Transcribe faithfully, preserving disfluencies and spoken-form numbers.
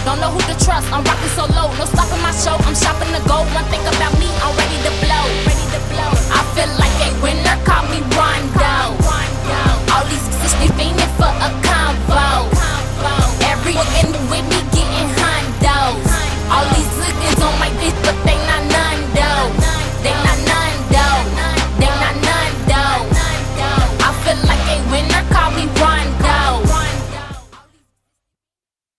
Don't know who to trust, I'm rocking so low. No stopping my show, I'm shopping the gold. One thing about me, I'm ready to blow. Ready to blow.